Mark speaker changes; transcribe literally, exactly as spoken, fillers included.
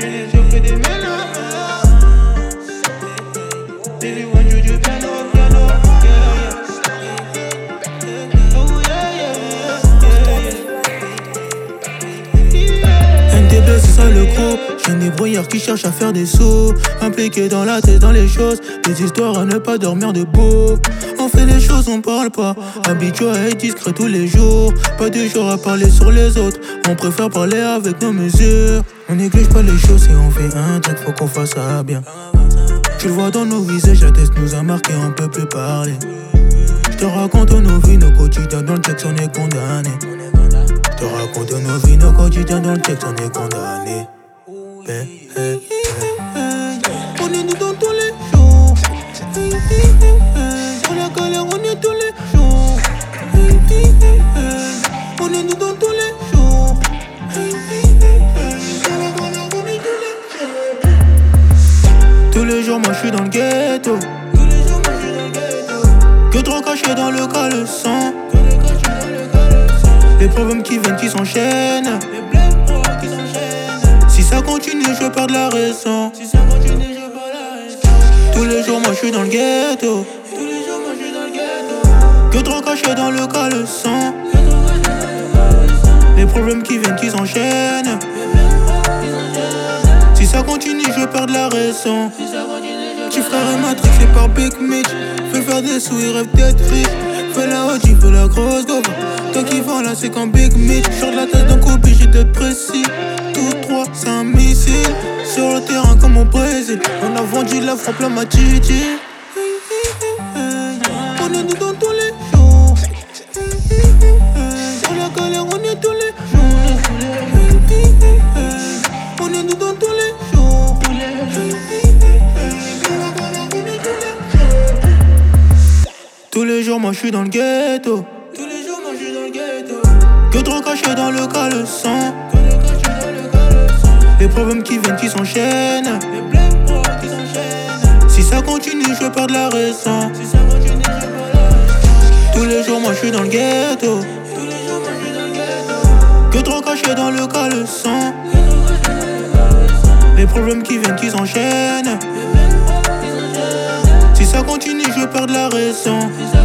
Speaker 1: Fini, je fais des mélanges. Baby, when you do piano, piano, yeah, yeah. Oh, yeah, yeah, yeah, yeah.
Speaker 2: N T B, c'est ça le gros. J'ai des brouillards qui cherchent à faire des sauts. Impliqués dans la tête, dans les choses. Des histoires à ne pas dormir debout. On fait les choses, on parle pas. Habitué à être discret tous les jours. Pas du genre à parler sur les autres. On préfère parler avec nos mesures. On néglige pas les choses et on fait un truc, faut qu'on fasse ça bien. Tu le vois dans nos visages, la tête nous a marqué, on peut plus parler. Je te raconte nos vies, nos quotidiens, dans le texte on est condamné. Je te raconte nos vies, nos quotidiens, dans le texte on est condamné. Hey, hey, hey. On est nous dans tous les jours. Hey, hey, hey. Sur la galère on est tous les jours. Hey, hey, hey. On est nous dans tous les jours. Hey, hey, hey. Sur la galère on est tous les jours. Tous les jours moi je suis dans le ghetto. Tous les jours moi je suis dans le ghetto. Que trop caché dans le caleçon. Que trop caché dans le caleçon. Les problèmes qui viennent qui s'enchaînent. Les blèmes pro qui s'enchaînent. Si ça continue je perds de la raison. Si ça continue je perds la raison. Tous les jours moi je suis dans le ghetto. Tous les jours moi je suis dans le ghetto. Que trop caché dans le caleçon. Que trop caché dans le caleçon. Les problèmes qui viennent qui s'enchaînent. Les blèmes pro qui s'enchaînent. Si ça continue je perds de la raison. Si ça continue je Petit frère est matrixé par Big Mitch. Fais faire des sous, il rêve d'être riche. Fais la haute, il fait la grosse gova. Toi qui vends là, c'est quand Big Mitch. Sors de la tête d'un coup, obligé d'être précis. Tous trois, c'est un missile. Sur le terrain comme au Brésil. On a vendu la frappe, la matiti. On est nous dans tous les jours. Sur la galère, on est tous les jours. On est nous dans tous les jours. Tous les jours, moi je suis dans le ghetto. Tous les jours, moi je suis dans le ghetto. Que trop caché dans le caleçon. Que trop caché dans le caleçon. Les problèmes qui viennent qui s'enchaînent. Les blèmes pro qui s'enchaînent. Si ça continue, je perds de la raison. Si ça continue, je perds la raison. Tous les jours, moi je suis dans le ghetto. Tous les jours, moi je suis dans le ghetto. Que trop caché dans le caleçon. Que trop caché dans le caleçon. Les problèmes qui viennent qui s'enchaînent. Les blèmes pro qui s'enchaînent. Si ça continue, je perds de la raison.